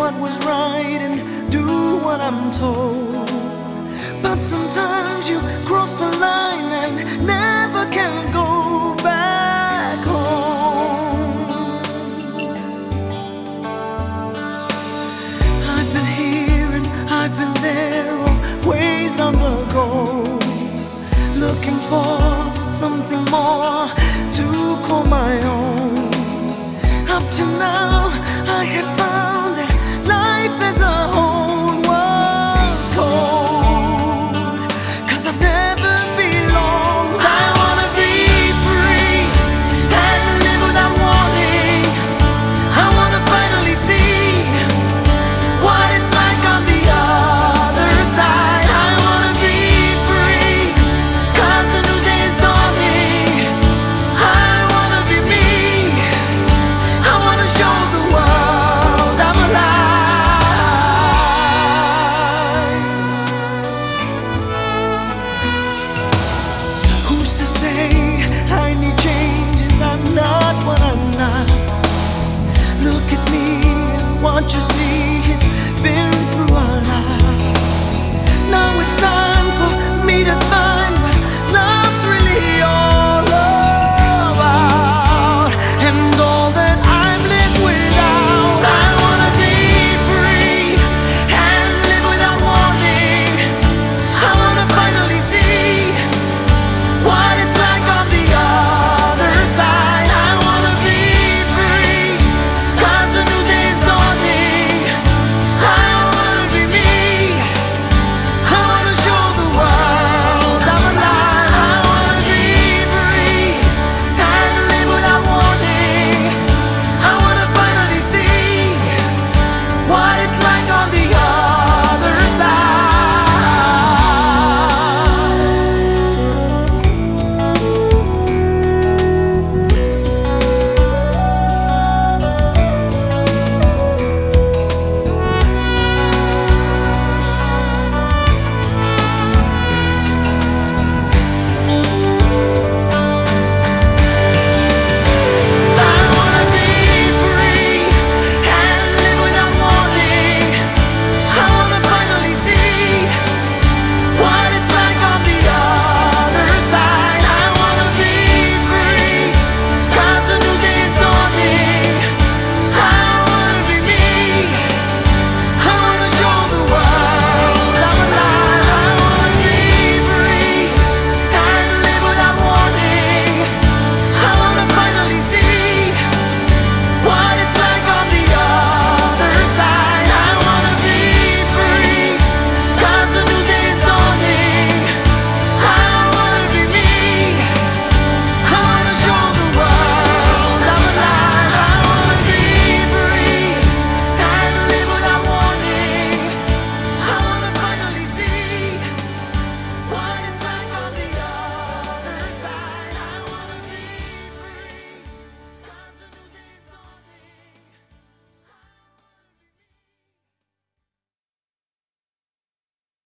what was right and do what I'm told. But sometimes you cross the line and never can go back home. I've been here and I've been there, always on the go, looking for something more to call my own. Up to now